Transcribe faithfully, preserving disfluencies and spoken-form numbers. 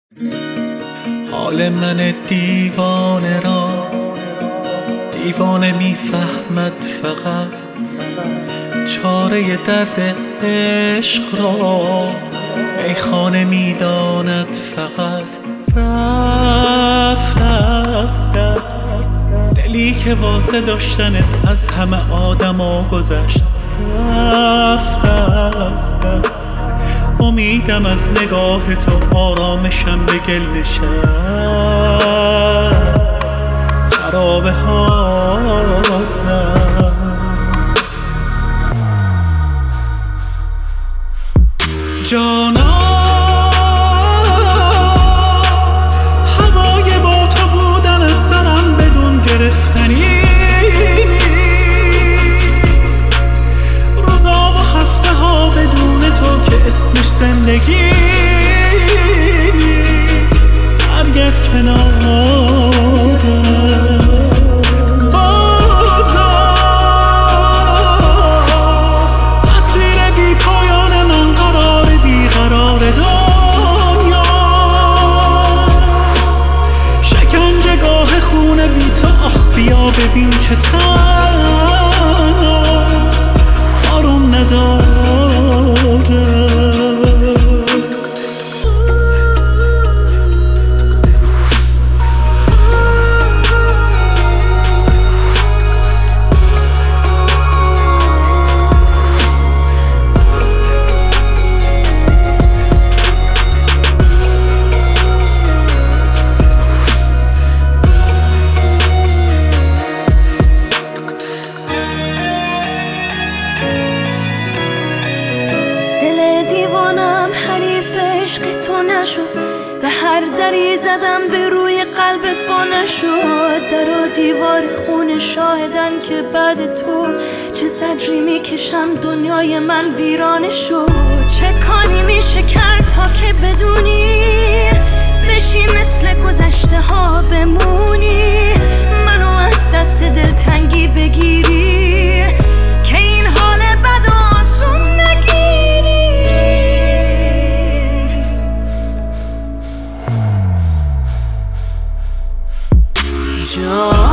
حال من دیوانه را دیوانه میفهمد فقط، چاره درد عشق را میخانه میداند فقط. رفت از دست دلی که واسه داشتنت از همه آدما گذشت. رفت از دست امیدم از نگاه تو، آرامشم به گل نشست. خرابه حالم جانا، هوای با تو بودن از سرم بدون گرفتنی. روزا و هفته ها بدون تو که اسمش زندگی. برگرد کنارم بازا، مسیر بی پایان من قرار بی قرار دنیا. شکنجه گاه خونه بی تو، آخ بیا ببین چه تنها آروم نداره. حریف عشق تو نشد، به هر دری زدم به روی قلبت وا نشد. در و دیوار خون شاهدن که بعد تو چه زجری میکشم، دنیای من ویرانه شد. چه کاری میشه کرد تا که بدونی بشی مثل گذشته ها بمونی، منو از دست دلتنگی بگیری که این حال بد و آسون نگیری. جان